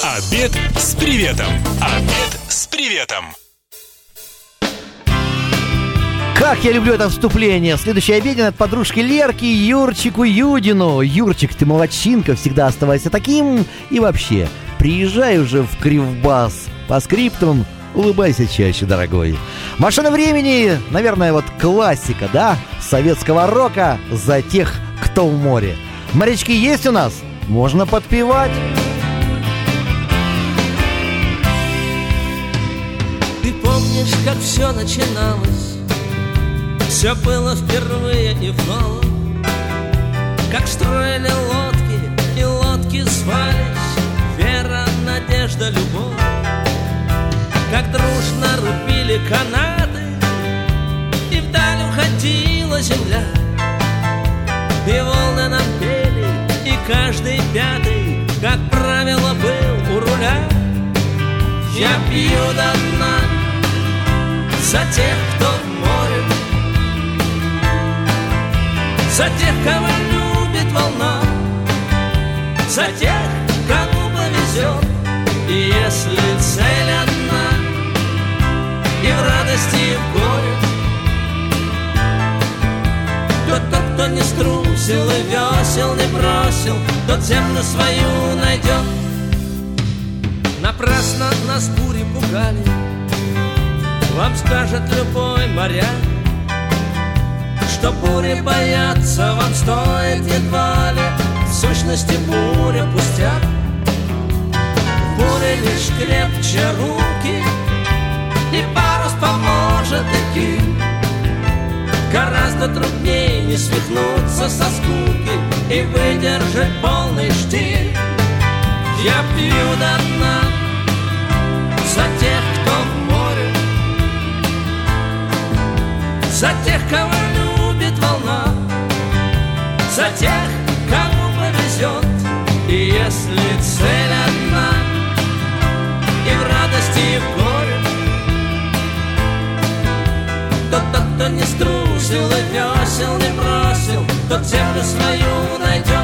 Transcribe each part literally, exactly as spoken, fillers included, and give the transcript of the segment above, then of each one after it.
Обед с приветом. Обед с приветом. Как я люблю это вступление. Следующий обеден от подружки Лерки Юрчику Юдину. Юрчик, ты молодчинка, всегда оставайся таким. И вообще, приезжай уже в Кривбас. По скриптам улыбайся чаще, дорогой. «Машина времени», наверное, вот классика, да? Советского рока за тех, кто в море. Морячки есть у нас? Можно подпевать. Ты помнишь, как все начиналось? Все было впервые и вновь. Как строили лодки, и лодки звались вера, надежда, любовь. Как дружно рубили канаты, и вдаль уходила земля. И волны нам пели, и каждый пятый, как правило, был у руля. Я пью до дна за тех, кто в море, за тех, кого любит волна, за тех, кому повезет. И если цель одна, и в радости, и в горе, то тот, кто не струсил и весел не бросил, тот землю свою найдет. Напрасно нас бури пугали, вам скажет любой моряк, что бури бояться вам стоит едва ли, в сущности буря пустяк. В буре лишь крепче руки, и парус поможет идти. Гораздо труднее не свихнуться со скуки и выдержать полный штиль. Я пью до дна за тех, кто в море, за тех, кого любит волна, за тех, кому повезет. И если цель одна, и в радости, и в горе, то тот, кто не струсил и весел не бросил, тот землю свою найдет.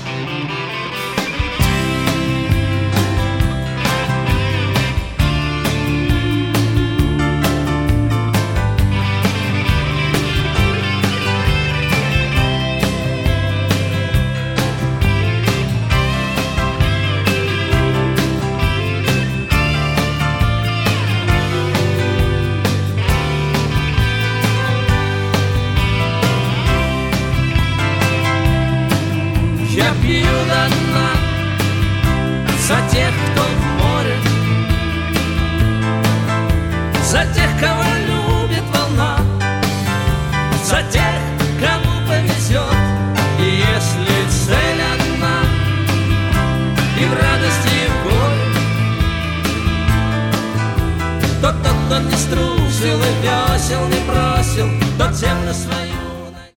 Я пью до дна за тех, кто в море, за тех, кого любит волна, за тех, кому повезет. И если цель одна, и в радости, и в горе, то тот, кто не струсил и весел не бросил, тот землю свою